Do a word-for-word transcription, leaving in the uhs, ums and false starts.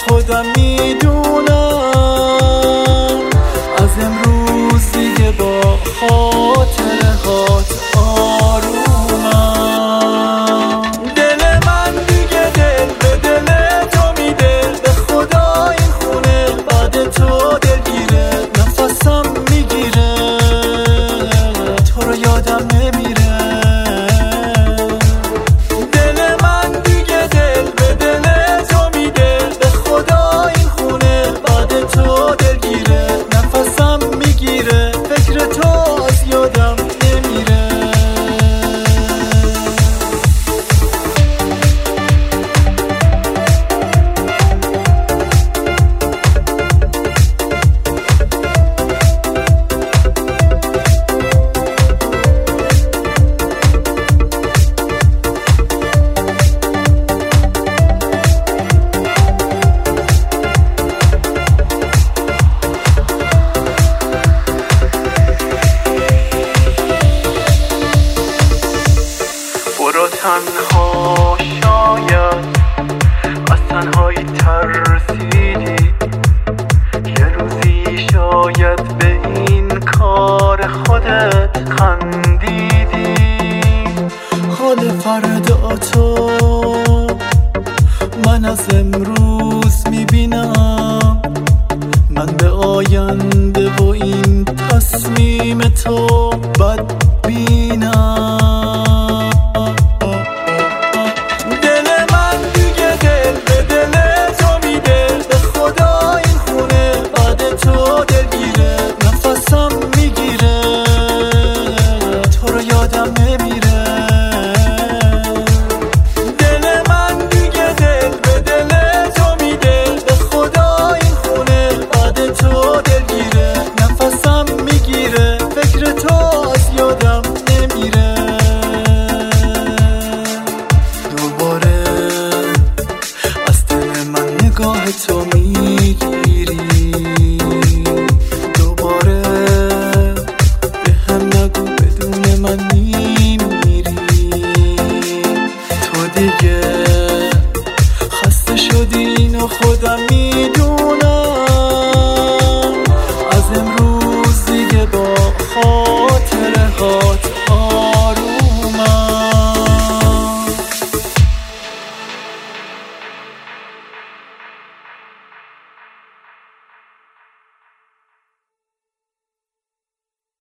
خودم میدونم از امروز دیگه با خاطره هات آرومم. دل من دیگه دل به دل تو میده، به خدا این خونه بعد تو دلگیره، نفسم میگیره تو رو یادم نمیره. تنها شاید از تنهایی ترسیدی، یه روزی شاید به این کار خودت خندیدی. حال فردا تو من از امروز میبینم، من به آینده و این تصمیم تو بدبینم. نگاه تو میگیری دوباره، به هم نگو بدون من میمیری. تو دیگه خسته شدی اینو خودم